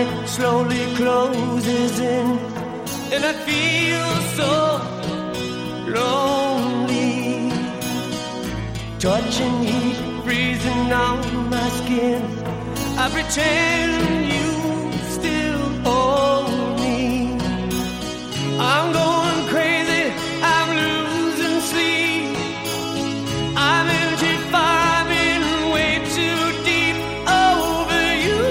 night slowly closes in, and I feel so lonely. Touching heat, freezing on my skin. I pretend you still hold me. I'm going crazy, I'm losing sleep. I'm in too far, I've been way too deep over you.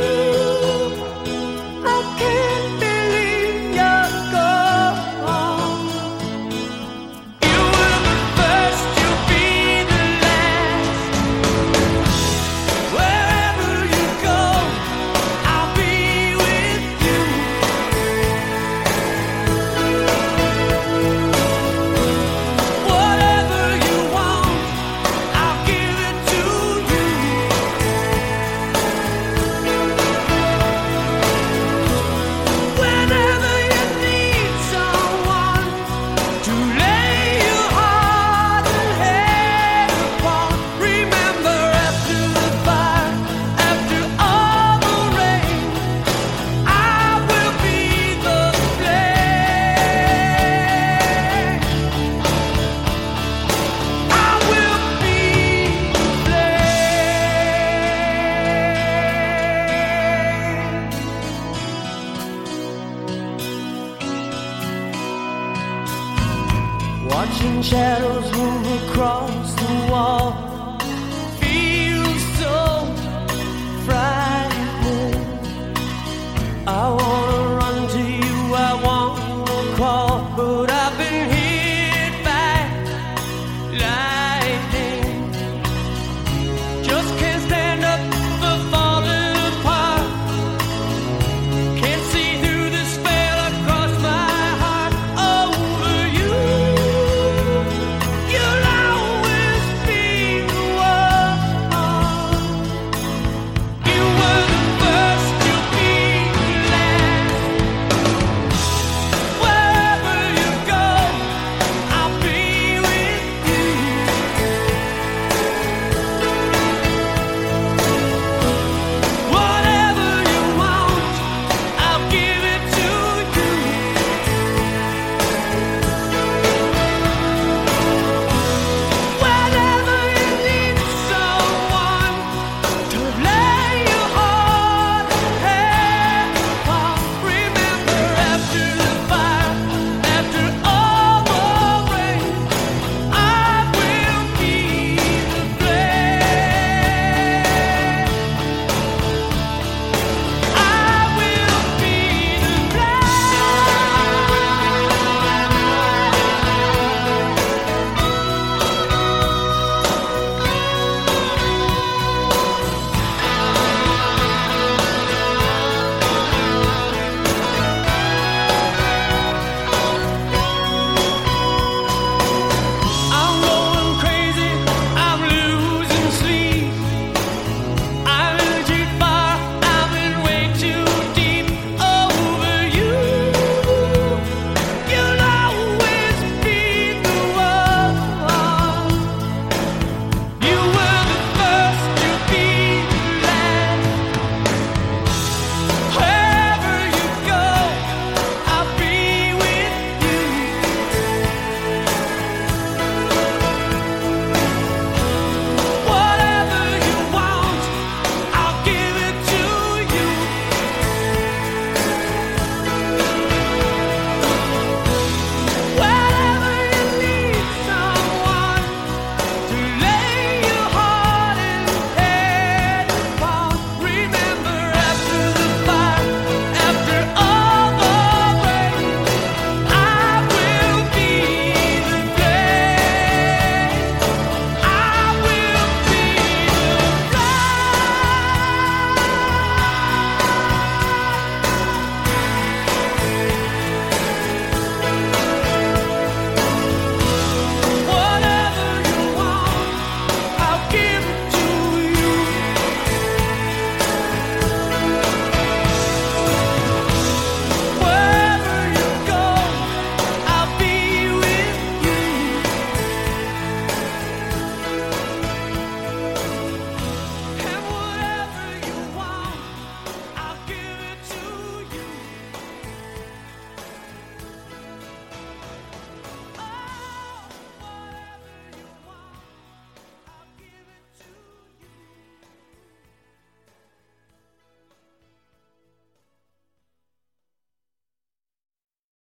I can't believe you're gone. You were the first, you'll be the last. Wherever you go, I'll be with you. Whatever you want, I'll give it to you. Whenever you need someone to lay your heart and head upon, remember after the fire, after all the rain, I will be the flame. I will be the flame. Watching shadows move